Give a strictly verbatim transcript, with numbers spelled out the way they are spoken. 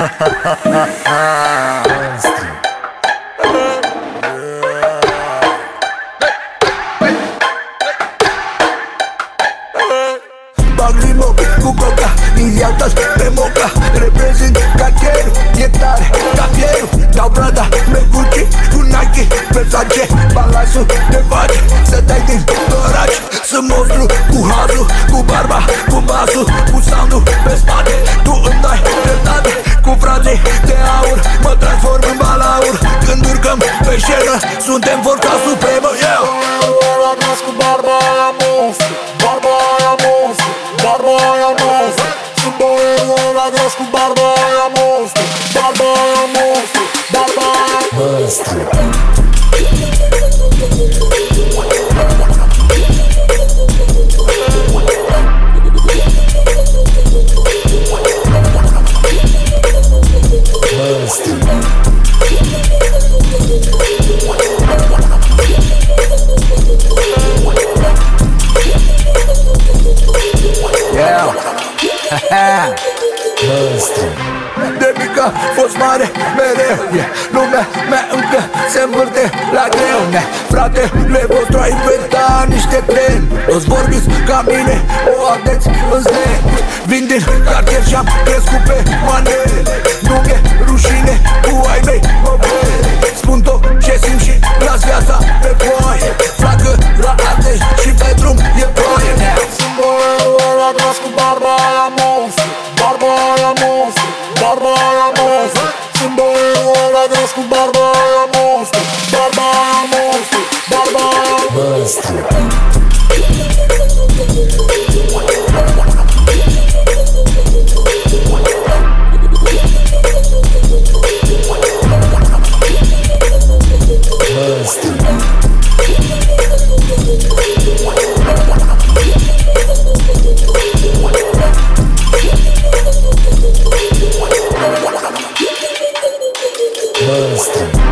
Bag limon cu coca, iliatas pe moca. Reprezint cartierul, e tare ca fierul. Dau Prada, Gucci, cu Nike, Versace. Balansul te face să dai din oraș. Sunt monstru cu hazul, cu barba, cu basul, cu sound-ul pe spate. Tu îmi dai dreptate, cu frații de aur mă transform în balaur. Când urcăm pe scenă, suntem forța supremă, yeah! Cu barba aia monstru, barba aia monstru, barba aia monstru. Sunt boierul ăla gros cu barba aia monstru, barba aia monstru, barba aia monstru. De mică fost mare mereu, yeah. Lumea mea încă se învârte la greu, yeah. Fratele vostru a inventat niște treni. Toți vorbiți ca mine, o ardeți în zlen. Vin din cartier și-am crescut pe manele. Nu mi-e rușine, cu ai mei mă vede. Spun tot ce simt și las viața pe foaie. Flacă la arte și pe drum e ploaie, yeah. Sunt boierul ăla gros cu barba aia monstru, barba aia monstru, barba aia monstru. Sunt boierul ăla gros cu barba aia monstru, barba aia monstru, barba aia monstru. Monster.